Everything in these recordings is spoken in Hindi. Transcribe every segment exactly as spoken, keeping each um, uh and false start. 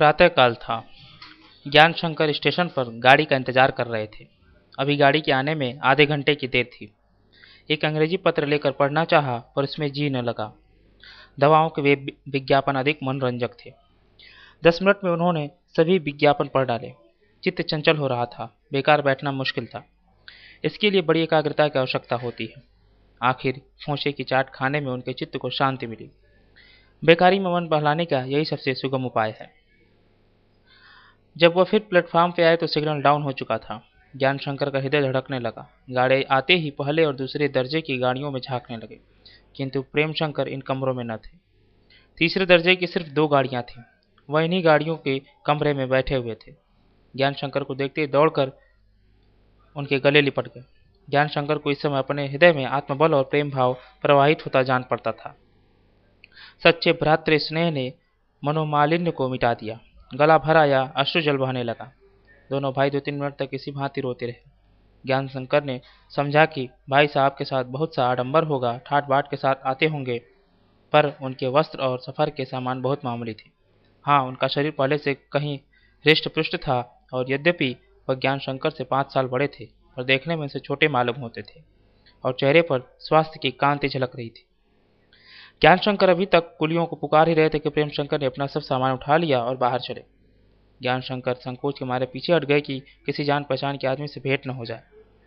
प्रातःकाल था। ज्ञान शंकर स्टेशन पर गाड़ी का इंतजार कर रहे थे। अभी गाड़ी के आने में आधे घंटे की देर थी। एक अंग्रेजी पत्र लेकर पढ़ना चाहा पर उसमें जी न लगा। दवाओं के वे विज्ञापन अधिक मनोरंजक थे। दस मिनट में उन्होंने सभी विज्ञापन पढ़ डाले। चित्त चंचल हो रहा था। बेकार बैठना मुश्किल था। इसके लिए बड़ी एकाग्रता की आवश्यकता होती है। आखिर फोंसे की चाट खाने में उनके चित्त को शांति मिली। बेकारी में मन बहलाने का यही सबसे सुगम उपाय है। जब वह फिर प्लेटफार्म पे आए तो सिग्नल डाउन हो चुका था। ज्ञान शंकर का हृदय धड़कने लगा। गाड़ी आते ही पहले और दूसरे दर्जे की गाड़ियों में झांकने लगे, किंतु प्रेम शंकर इन कमरों में न थे। तीसरे दर्जे की सिर्फ दो गाड़ियां थीं। वह इन्हीं गाड़ियों के कमरे में बैठे हुए थे। ज्ञान शंकर को देखते ही दौड़कर उनके गले लिपट गए। ज्ञान शंकर को इस समय अपने हृदय में आत्मबल और प्रेम भाव प्रवाहित होता जान पड़ता था। सच्चे भ्रातृ स्नेह ने मनोमालिन्य को मिटा दिया। गला भर आया, अश्रु जल बहने लगा। दोनों भाई दो तीन मिनट तक इसी भांति रोते रहे। ज्ञान शंकर ने समझा कि भाई साहब के साथ बहुत सा आडंबर होगा, ठाट बाट के साथ आते होंगे, पर उनके वस्त्र और सफर के सामान बहुत मामूली थे। हाँ, उनका शरीर पहले से कहीं हृष्ट पुष्ट था और यद्यपि वह ज्ञान शंकर से पाँच साल बड़े थे और देखने में उनसे छोटे मालूम होते थे और चेहरे पर स्वास्थ्य की कांति झलक रही थी। ज्ञान शंकर अभी तक कुलियों को पुकार ही रहे थे कि प्रेम शंकर ने अपना सब सामान उठा लिया और बाहर चले। ज्ञान शंकर संकोच के मारे पीछे हट गए कि किसी जान पहचान के आदमी से भेंट न हो जाए।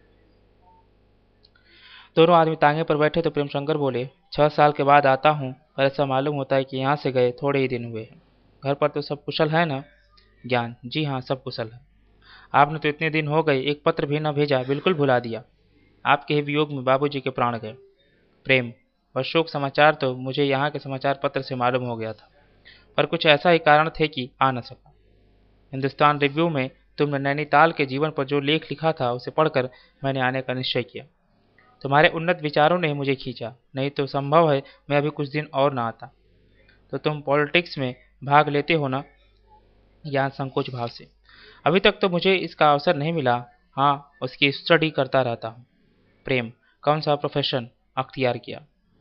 दोनों आदमी तांगे पर बैठे तो प्रेम शंकर बोले, छह साल के बाद आता हूँ और ऐसा मालूम होता है कि यहाँ से गए थोड़े ही दिन हुए हैं। घर पर तो सब कुशल है ना? ज्ञान, जी हाँ, सब कुशल है। आपने तो इतने दिन हो गए एक पत्र भी न भेजा, बिल्कुल भुला दिया। आपके ही वियोग में बाबूजी के प्राण गए। प्रेम, वह शोक समाचार तो मुझे यहाँ के समाचार पत्र से मालूम हो गया था, पर कुछ ऐसा ही कारण थे कि आ न सका। हिंदुस्तान रिव्यू में तुमने नैनीताल के जीवन पर जो लेख लिखा था उसे पढ़कर मैंने आने का निश्चय किया। तुम्हारे उन्नत विचारों ने मुझे खींचा, नहीं तो संभव है मैं अभी कुछ दिन और न आता। तो तुम पॉलिटिक्स में भाग लेते हो ना? ज्ञान संकोच भाव से, अभी तक तो मुझे इसका अवसर नहीं मिला। हाँ, उसकी स्टडी करता रहता हूँ। प्रेम, कौन सा प्रोफेशन अख्तियार किया?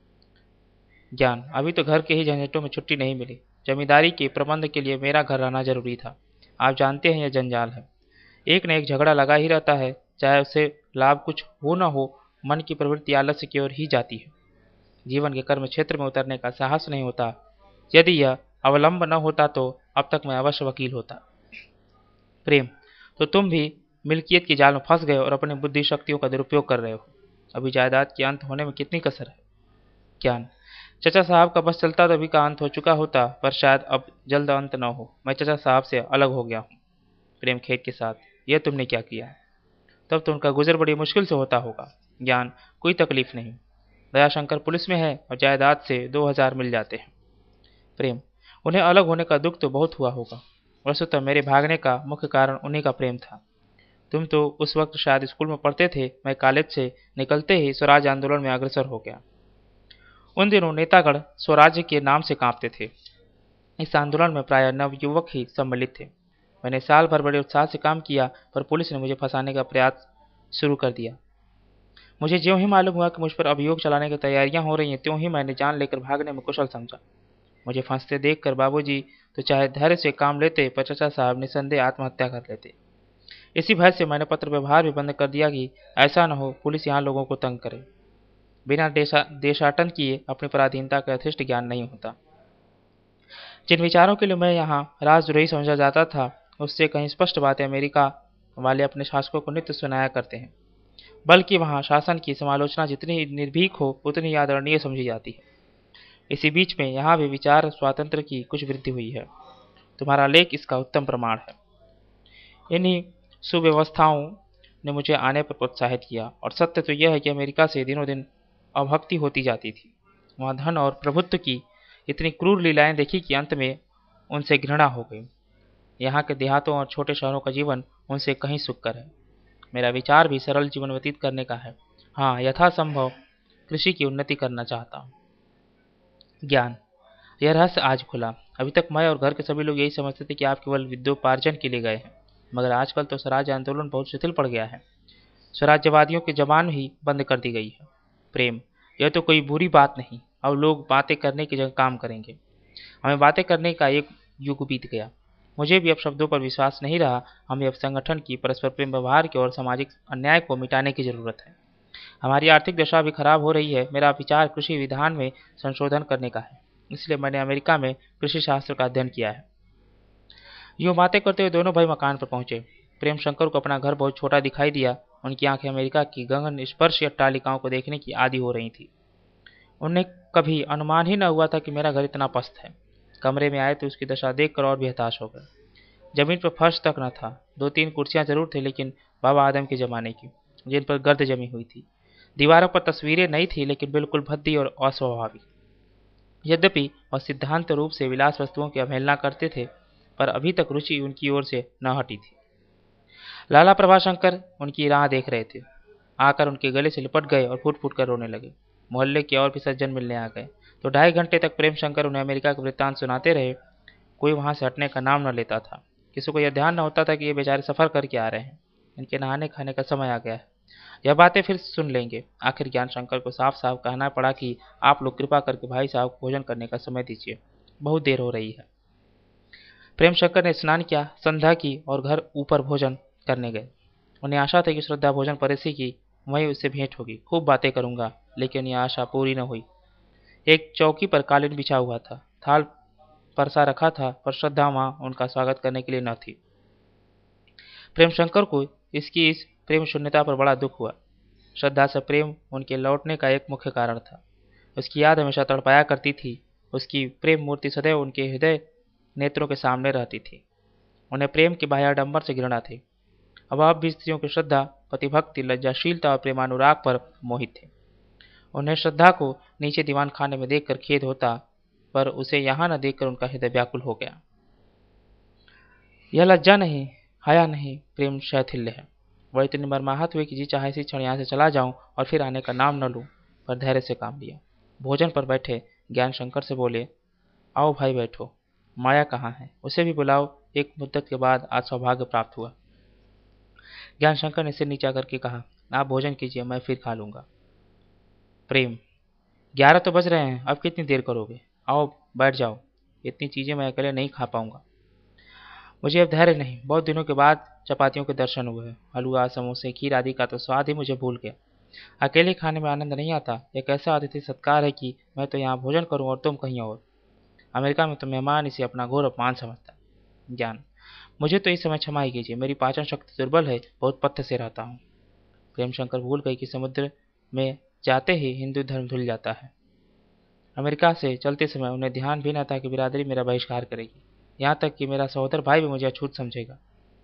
ज्ञान, अभी तो घर के ही झंझटों में छुट्टी नहीं मिली। जमींदारी के प्रबंध के लिए मेरा घर रहना जरूरी था। आप जानते हैं यह जंजाल है, एक न एक झगड़ा लगा ही रहता है। चाहे उसे लाभ कुछ हो न हो, मन की प्रवृत्ति आलस्य की ओर ही जाती है। जीवन के कर्म क्षेत्र में उतरने का साहस नहीं होता। यदि यह अवलंब न होता तो अब तक मैं अवश्य वकील होता। प्रेम, तो तुम भी मिल्कियत की जाल में फंस गए और अपनी बुद्धि शक्तियों का दुरुपयोग कर रहे हो। अभी जायदाद के अंत होने में कितनी कसर है? ज्ञान, चचा साहब का बस चलता तो अभी का अंत हो चुका होता, पर शायद अब जल्द अंत न हो। मैं चचा साहब से अलग हो गया हूँ। प्रेम खेत के साथ, यह तुमने क्या किया? तब तो उनका गुजर बड़ी मुश्किल से होता होगा। ज्ञान, कोई तकलीफ नहीं। दयाशंकर पुलिस में है और जायदाद से दो हजार मिल जाते हैं। प्रेम, उन्हें अलग होने का दुख तो बहुत हुआ होगा। वस्तुतः मेरे भागने का मुख्य कारण उन्हीं का प्रेम था। तुम तो उस वक्त शायद स्कूल में पढ़ते थे। मैं कॉलेज से निकलते ही स्वराज आंदोलन में अग्रसर हो गया। उन दिनों नेतागढ़ स्वराज्य के नाम से कांपते थे। इस आंदोलन में प्राय नवयुवक ही सम्मिलित थे। मैंने साल भर बड़े उत्साह से काम किया, पर पुलिस ने मुझे फंसाने का प्रयास शुरू कर दिया। मुझे ज्यों ही मालूम हुआ कि मुझ पर अभियोग चलाने की तैयारियां हो रही हैं, त्यों ही मैंने जान लेकर भागने में कुशल समझा। मुझे फंसते देखकर बाबूजी तो चाहे धैर्य से काम लेते, पर चचा साहब निसंदेह आत्महत्या कर लेते। इसी भय से मैंने पत्र व्यवहार भी बंद कर दिया कि ऐसा न हो पुलिस यहाँ लोगों को तंग करे। बिना देशा देशाटन किए अपनी पराधीनता का यथेष्ट ज्ञान नहीं होता। जिन विचारों के लिए मैं यहाँ राजद्रोही समझा जाता था, उससे कहीं स्पष्ट बातें अमेरिका वाले अपने शासकों को नित्य सुनाया करते हैं। बल्कि वहाँ शासन की समालोचना जितनी निर्भीक हो उतनी आदरणीय समझी जाती है। इसी बीच में यहाँ भी विचार स्वातंत्र की कुछ वृद्धि हुई है। तुम्हारा लेख इसका उत्तम प्रमाण है। इन्हीं सुव्यवस्थाओं ने मुझे आने पर प्रोत्साहित किया, और सत्य तो यह है कि अमेरिका से दिनों दिन अभक्ति होती जाती थी। वहाँ धन और प्रभुत्व की इतनी क्रूर लीलाएं देखी कि अंत में उनसे घृणा हो गई। यहाँ के देहातों और छोटे शहरों का जीवन उनसे कहीं सुखकर है। मेरा विचार भी सरल जीवन व्यतीत करने का है। हाँ, यथासंभव कृषि की उन्नति करना चाहता हूँ। ज्ञान, यह रहस्य आज खुला। अभी तक मैं और घर के सभी लोग यही समझते थे कि आप केवल विद्योपार्जन के लिए गए हैं, मगर आजकल तो स्वराज आंदोलन बहुत शिथिल पड़ गया है। स्वराज्यवादियों की जबान ही बंद कर दी गई है। प्रेम, यह तो कोई बुरी बात नहीं। अब लोग बातें करने की जगह काम करेंगे। हमें बातें करने का एक युग बीत गया। मुझे भी अब शब्दों पर विश्वास नहीं रहा। हमें अब संगठन की परस्पर प्रेम व्यवहार की और सामाजिक अन्याय को मिटाने की जरूरत है। हमारी आर्थिक दशा भी खराब हो रही है। मेरा विचार कृषि विधान में संशोधन करने का है, इसलिए मैंने अमेरिका में कृषि शास्त्र का अध्ययन किया है। यूँ बातें करते हुए दोनों भाई मकान पर पहुंचे। प्रेम शंकर को अपना घर बहुत छोटा दिखाई दिया। उनकी आंखें अमेरिका की गगन स्पर्शी अट्टालिकाओं को देखने की आदी हो रही थी। उन्हें कभी अनुमान ही न हुआ था कि मेरा घर इतना पस्त है। कमरे में आए तो उसकी दशा देखकर और भी हताश हो गए। जमीन पर फर्श तक न था। दो तीन कुर्सियां जरूर थी, लेकिन बाबा आदम के जमाने की, जिन पर गर्द जमी हुई थी। दीवारों पर तस्वीरें नहीं थी, लेकिन बिल्कुल भद्दी और अस्वाभाविक। यद्यपि वह सिद्धांत रूप से विलास वस्तुओं की अवहेलना करते थे, पर अभी तक रुचि उनकी ओर से न हटी थी। लाला प्रभाशंकर उनकी राह देख रहे थे। आकर उनके गले से लिपट गए और फूट फूट कर रोने लगे। मोहल्ले के और भी सज्जन मिलने आ गए तो ढाई घंटे तक प्रेम शंकर उन्हें अमेरिका के वृत्तांत सुनाते रहे। कोई वहां से हटने का नाम न लेता था। किसी को यह ध्यान न होता था कि ये बेचारे सफर करके आ रहे हैं, इनके नहाने खाने का समय आ गया है, यह बातें फिर सुन लेंगे। आखिर ज्ञान शंकर को साफ साफ कहना पड़ा कि आप लोग कृपा करके भाई साहब को भोजन करने का समय दीजिए, बहुत देर हो रही है। प्रेम शंकर ने स्नान किया, संध्या की और घर ऊपर भोजन करने गए। उन्हें आशा थी कि श्रद्धा भोजन परेसी की वहीं उससे भेंट होगी, खूब बातें करूंगा, लेकिन यह आशा पूरी न हुई। एक चौकी पर कालीन बिछा हुआ था, थाल परसा रखा था, पर श्रद्धा वहां उनका स्वागत करने के लिए न थी। प्रेम शंकर को इसकी इस प्रेम शून्यता पर बड़ा दुख हुआ। श्रद्धा से प्रेम उनके लौटने का एक मुख्य कारण था। उसकी याद हमेशा तड़पाया करती थी। उसकी प्रेम मूर्ति सदैव उनके हृदय नेत्रों के सामने रहती थी। उन्हें प्रेम के बाह्याडंबर से घृणा थी। अब आप भी स्त्रियों की श्रद्धा, पतिभक्ति, लज्जाशीलता और प्रेमानुराग पर मोहित थे। उन्हें श्रद्धा को नीचे दीवान खाने में देखकर खेद होता, पर उसे यहाँ न देखकर उनका हृदय व्याकुल हो गया। यह लज्जा नहीं, हया नहीं, प्रेम शैथिल्य है। वह इतनी मरमाहत हुई कि जी चाहे इसी क्षण यहाँ से चला जाऊं और फिर आने का नाम न लूं, पर धैर्य से काम लिया। भोजन पर बैठे ज्ञान शंकर से बोले, आओ भाई बैठो। माया कहाँ है, उसे भी बुलाओ। एक मुद्दत के बाद आज सौभाग्य प्राप्त हुआ। ज्ञान शंकर ने सिर नीचा करके कहा, आप भोजन कीजिए, मैं फिर खा लूंगा। प्रेम, ग्यारह तो बज रहे हैं, अब कितनी देर करोगे? आओ बैठ जाओ, इतनी चीजें मैं अकेले नहीं खा पाऊंगा। मुझे अब धैर्य नहीं। बहुत दिनों के बाद चपातियों के दर्शन हुए। हलवा, समोसे, खीर आदि का तो स्वाद ही मुझे भूल गया। अकेले खाने में आनंद नहीं आता। एक ऐसा अतिथि सत्कार है कि मैं तो यहाँ भोजन करूं और तुम कहीं और। अमेरिका में तो मेहमान इसे अपना घोर अपमान समझता है। ज्ञान, मुझे तो इस समय क्षमा ही कीजिए, मेरी पाचन शक्ति दुर्बल है, बहुत पथ्य से रहता हूँ। प्रेमशंकर भूल गई कि समुद्र में जाते ही हिंदू धर्म धुल जाता है। अमेरिका से चलते समय उन्हें ध्यान भी न था कि बिरादरी मेरा बहिष्कार करेगी, यहाँ तक कि मेरा सहोदर भाई भी मुझे अछूत समझेगा।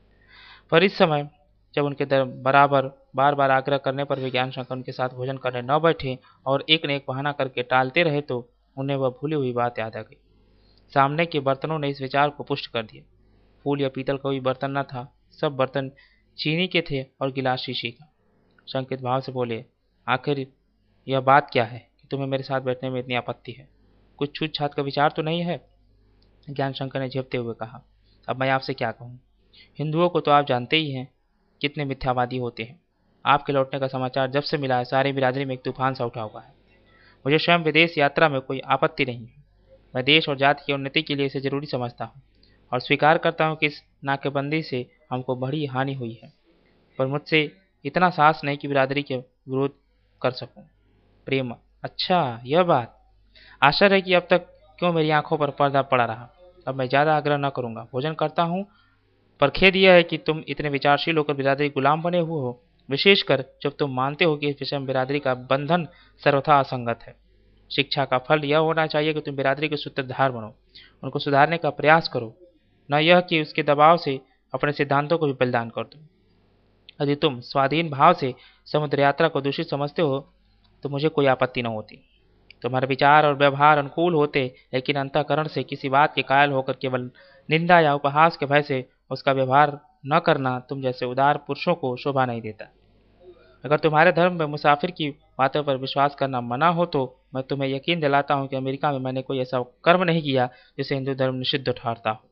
पर इस समय जब उनके बराबर बार बार आग्रह करने पर भी ज्ञान शंकर उनके साथ भोजन करने न बैठे और एक न एक बहाना करके टालते रहे, तो उन्हें वह भूली हुई बात याद आ गई। सामने के बर्तनों ने इस विचार को पुष्ट कर दिया। फूल या पीतल का कोई बर्तन न था, सब बर्तन चीनी के थे और गिलास शीशी का। शंकित भाव से बोले, आखिर यह बात क्या है कि तुम्हें मेरे साथ बैठने में इतनी आपत्ति है? कुछ छूत छात का विचार तो नहीं है? ज्ञान शंकर ने झेपते हुए कहा, अब मैं आपसे क्या कहूँ। हिंदुओं को तो आप जानते ही हैं, कितने मिथ्यावादी होते हैं। आपके लौटने का समाचार जब से मिला है, सारी बिरादरी में एक तूफान सा उठा हुआ है। मुझे स्वयं विदेश यात्रा में कोई आपत्ति नहीं है। मैं देश और जाति की उन्नति के लिए इसे जरूरी समझता हूँ और स्वीकार करता हूँ कि इस नाकेबंदी से हमको बड़ी हानि हुई है, पर मुझसे इतना साहस नहीं कि बिरादरी के विरोध कर सकूं। प्रेम, अच्छा यह बात। आश्चर्य है कि अब तक क्यों मेरी आंखों पर पर्दा पड़ा रहा। अब मैं ज्यादा आग्रह न करूंगा, भोजन करता हूँ। पर खेद यह है कि तुम इतने विचारशील होकर बिरादरी गुलाम बने हुए हो, विशेषकर जब तुम मानते हो कि इस विषय में बिरादरी का बंधन सर्वथा असंगत है। शिक्षा का फल यह होना चाहिए कि तुम बिरादरी के सूत्रधार बनो, उनको सुधारने का प्रयास करो, न यह कि उसके दबाव से अपने सिद्धांतों को भी बलिदान कर दो। यदि तुम स्वाधीन भाव से समुद्र यात्रा को दूषित समझते हो तो मुझे कोई आपत्ति न होती। तुम्हारे विचार और व्यवहार अनुकूल होते, लेकिन अंतःकरण से किसी बात के कायल होकर केवल निंदा या उपहास के भय से उसका व्यवहार न करना तुम जैसे उदार पुरुषों को शोभा नहीं देता। अगर तुम्हारे धर्म में मुसाफिर की बातों पर विश्वास करना मना हो, तो मैं तुम्हें यकीन दिलाता हूँ कि अमेरिका में मैंने कोई ऐसा कर्म नहीं किया जिसे हिंदू धर्म निषिद्ध ठहरता हो।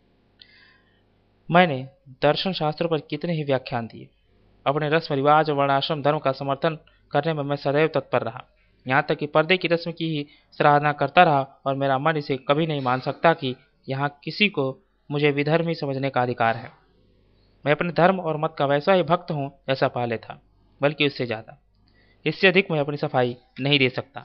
मैंने दर्शन शास्त्रों पर कितने ही व्याख्यान दिए। अपने रस्म रिवाज और वर्णाश्रम धर्म का समर्थन करने में मैं सदैव तत्पर रहा, यहाँ तक कि पर्दे की रस्म की ही सराहना करता रहा, और मेरा मन इसे कभी नहीं मान सकता कि यहाँ किसी को मुझे विधर्मी समझने का अधिकार है। मैं अपने धर्म और मत का वैसा ही भक्त हूँ जैसा पहले था, बल्कि उससे ज्यादा। इससे अधिक मैं अपनी सफाई नहीं दे सकता।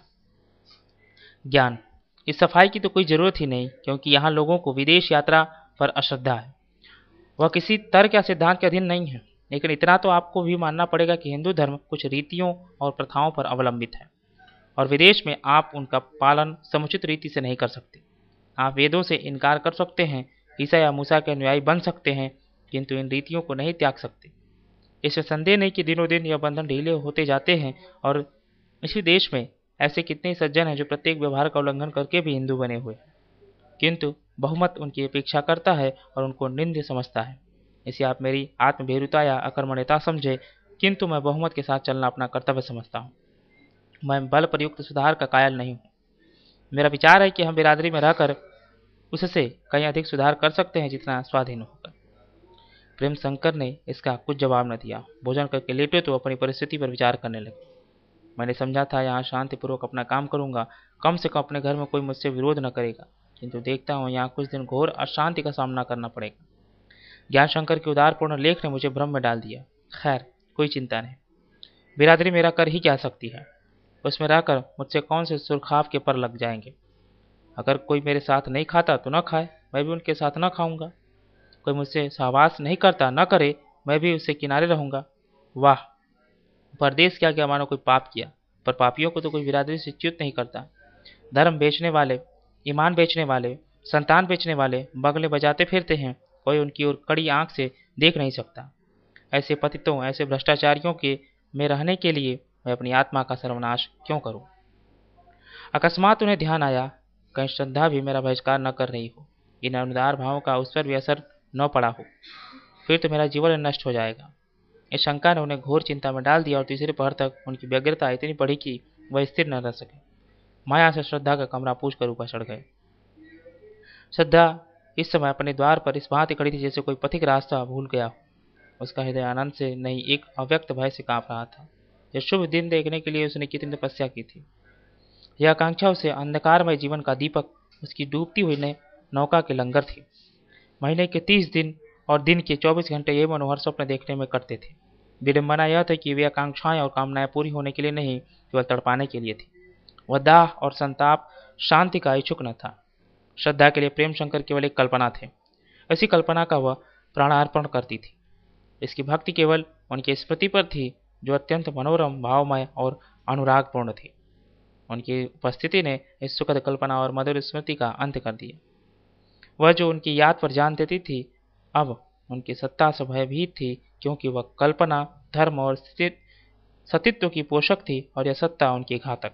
ज्ञान, इस सफाई की तो कोई जरूरत ही नहीं, क्योंकि यहाँ लोगों को विदेश यात्रा पर अश्रद्धा है। वह किसी तर्क या सिद्धांत के अधीन नहीं है। लेकिन इतना तो आपको भी मानना पड़ेगा कि हिंदू धर्म कुछ रीतियों और प्रथाओं पर अवलंबित है, और विदेश में आप उनका पालन समुचित रीति से नहीं कर सकते। आप वेदों से इनकार कर सकते हैं, ईसा या मूसा के अनुयायी बन सकते हैं, किंतु इन रीतियों को नहीं त्याग सकते। इसमें संदेह नहीं कि दिनों दिन यह बंधन ढीले होते जाते हैं, और इसी देश में ऐसे कितने ही सज्जन हैं जो प्रत्येक व्यवहार का उल्लंघन करके भी हिंदू बने हुए हैं, किंतु बहुमत उनकी अपेक्षा करता है और उनको निंद्य समझता है। इसे आप मेरी आत्मभेरुता या अकर्मण्यता समझे, किंतु मैं बहुमत के साथ चलना अपना कर्तव्य समझता हूँ। मैं बल प्रयुक्त सुधार का कायल नहीं हूँ। मेरा विचार है कि हम बिरादरी में रहकर उससे कहीं अधिक सुधार कर सकते हैं जितना स्वाधीन होकर। प्रेम शंकर ने इसका कुछ जवाब न दिया। भोजन करके लेटे तो अपनी परिस्थिति पर विचार करने लगे। मैंने समझा था यहाँ शांतिपूर्वक अपना काम करूंगा, कम से कम अपने घर में कोई मुझसे विरोध न करेगा, किंतु देखता हूँ यहाँ कुछ दिन घोर अशांति का सामना करना पड़ेगा। ज्ञान शंकर के उदारपूर्ण लेख ने मुझे भ्रम में डाल दिया। खैर, कोई चिंता नहीं। बिरादरी मेरा कर ही क्या सकती है। उसमें रहकर मुझसे कौन से सुरखाव के पर लग जाएंगे। अगर कोई मेरे साथ नहीं खाता तो न खाए, मैं भी उनके साथ न खाऊंगा। कोई मुझसे सहवास नहीं करता न करे, मैं भी उससे किनारे रहूंगा। वाह, परदेश क्या क्या मानो कोई पाप किया, पर पापियों को तो कोई बिरादरी से च्युत नहीं करता। धर्म बेचने वाले, ईमान बेचने वाले, संतान बेचने वाले बगले बजाते फिरते हैं, कोई उनकी ओर कड़ी आंख से देख नहीं सकता। ऐसे पतितों, ऐसे भ्रष्टाचारियों के में रहने के लिए मैं अपनी आत्मा का सर्वनाश क्यों करूं। अकस्मात उन्हें ध्यान आया, कहीं श्रद्धा भी मेरा बहिष्कार न कर रही हो, इन अनुदार भावों का उस पर भी असर न पड़ा हो, फिर तो मेरा जीवन नष्ट हो जाएगा। इस शंका ने उन्हें घोर चिंता में डाल दिया और तीसरे पहर तक उनकी व्यग्रता इतनी बढ़ी कि वह स्थिर न रह सके। माया से श्रद्धा का कमरा पूछ कर ऊपर चढ़ गए। श्रद्धा इस समय अपने द्वार पर इस भांति खड़ी थी जैसे कोई पथिक रास्ता भूल गया हो। उसका हृदय आनंद से नहीं, एक अव्यक्त भय से कांप रहा था। यह शुभ दिन देखने के लिए उसने कितनी तपस्या की थी। यह आकांक्षा उसे अंधकारमय जीवन का दीपक, उसकी डूबती हुई ने नौका के लंगर थी। महीने के तीस दिन और दिन के चौबीस घंटे ये मनोहर स्वप्न देखने में कटते थे। विडंबना यह थी कि वे आकांक्षाएं और कामनाएं पूरी होने के लिए नहीं, केवल तड़पाने के लिए थी। वह दाह और संताप शांति का इच्छुक न था। श्रद्धा के लिए प्रेम शंकर केवल एक कल्पना थे। इसी कल्पना का वह प्राणार्पण करती थी। इसकी भक्ति केवल उनकी स्मृति पर थी, जो अत्यंत मनोरम, भावमय और अनुरागपूर्ण थी। उनकी उपस्थिति ने इस सुखद कल्पना और मधुर स्मृति का अंत कर दिया। वह जो उनकी याद पर जान देती थी, अब उनकी सत्ता से भयभीत थी, क्योंकि वह कल्पना धर्म और सतित्व की पोषक थी और यह सत्ता उनकी घातक।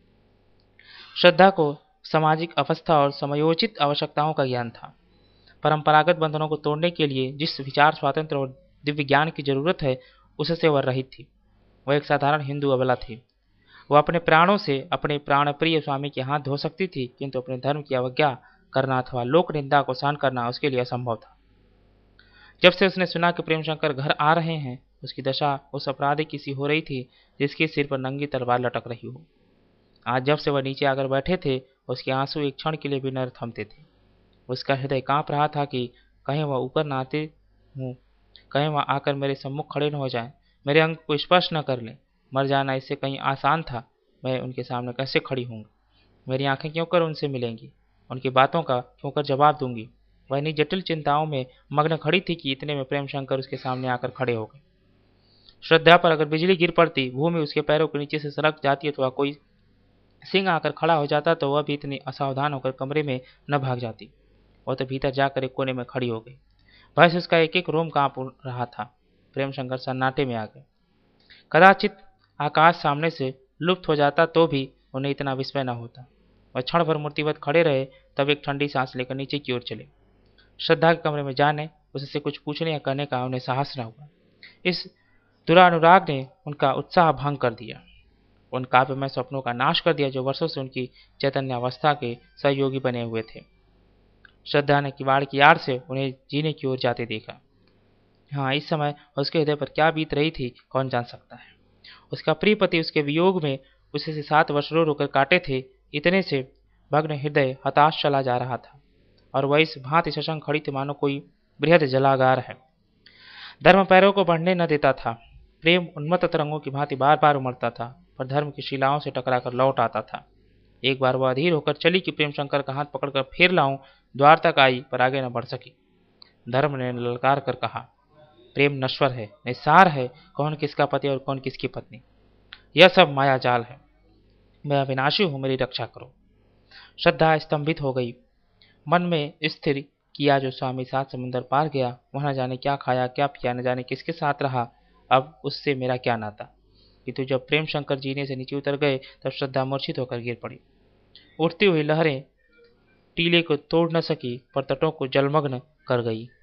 श्रद्धा को सामाजिक अवस्था और समयोचित आवश्यकताओं का ज्ञान था। परंपरागत बंधनों को तोड़ने के लिए जिस विचार स्वातंत्र और दिव्य ज्ञान की जरूरत है, उससे वह रहित थी। वह एक साधारण हिंदू अबला थी। वह अपने प्राणों से अपने प्राणप्रिय स्वामी के हाथ धो सकती थी, किंतु अपने धर्म की अवज्ञा करना अथवा लोक निंदा को सहन करना उसके लिए असंभव था। जब से उसने सुना कि प्रेम शंकर घर आ रहे हैं, उसकी दशा उस अपराधी की सी हो रही थी जिसके सिर पर नंगी तलवार लटक रही हो। आज जब से वह नीचे आकर बैठे थे, उसके आंसू एक क्षण के लिए भी न थमते थे। उसका हृदय कांप रहा था कि कहीं वह ऊपर न आते हूँ, कहीं वह आकर मेरे सम्मुख खड़े न हो जाए, मेरे अंग को स्पर्श न कर ले। मर जाना इससे कहीं आसान था। मैं उनके सामने कैसे खड़ी होंगी? मेरी आंखें क्यों कर उनसे मिलेंगी? उनकी बातों का क्यों कर जवाब दूंगी? वह इन्हीं जटिल चिंताओं में मग्न खड़ी थी कि इतने में प्रेम शंकर उसके सामने आकर खड़े हो गए। श्रद्धा पर अगर बिजली गिर पड़ती, भूमि उसके पैरों के नीचे से सरक जाती अथवा कोई सिंह आकर खड़ा हो जाता, तो वह भी इतनी असावधान होकर कमरे में न भाग जाती। वह तो भीतर जाकर एक कोने में खड़ी हो गई। भय से उसका एक एक रोम कांप रहा था। प्रेम शंकर सन्नाटे में आ गए। कदाचित आकाश सामने से लुप्त हो जाता तो भी उन्हें इतना विस्मय न होता। वह क्षण भर मूर्तिवत खड़े रहे, तब एक ठंडी सांस लेकर नीचे की ओर चले। श्रद्धा के कमरे में जाने, उससे कुछ पूछने या कहने का उन्हें साहस न हुआ। इस दुरानुराग ने उनका उत्साह भंग कर दिया, उन काव्यमय स्वप्नों का नाश कर दिया जो वर्षों से उनकी चैतन्यावस्था के सहयोगी बने हुए थे। श्रद्धा ने किवाड़ की आड़ से उन्हें जीने की ओर जाते देखा। हाँ, इस समय उसके हृदय पर क्या बीत रही थी, कौन जान सकता है। उसका प्रिय पति उसके वियोग में उसे से सात वर्ष रो रोकर काटे थे। इतने से भग्न हृदय हताश चला जा रहा था। और वह इस भांति सशंक खड़ी थी मानो कोई बृहद जलागार है। धर्म पैरों को बढ़ने न देता था। प्रेम उन्मत्त तरंगों की भांति बार बार उमड़ता था, पर धर्म की शिलाओं से टकराकर लौट आता था। एक बार वह अधीर होकर चली कि प्रेम शंकर का हाथ पकड़कर फिर लाऊं, द्वार तक आई पर आगे न बढ़ सकी। धर्म ने ललकार कर कहा, प्रेम नश्वर है, निस्सार है, कौन किसका पति और कौन किसकी पत्नी, यह सब माया जाल है। मैं अविनाशी हूं, मेरी रक्षा करो। श्रद्धा स्तंभित हो गई। मन में स्थिर किया जो स्वामी सात समुंदर पार गया, वह न जाने क्या खाया क्या पिया, न जाने किसके साथ रहा, अब उससे मेरा क्या नाता। किंतु जब प्रेम शंकर जीने से नीचे उतर गए तब श्रद्धा मूर्छित होकर गिर पड़ी। उठती हुई लहरें टीले को तोड़ न सकी पर तटों को जलमग्न कर गई।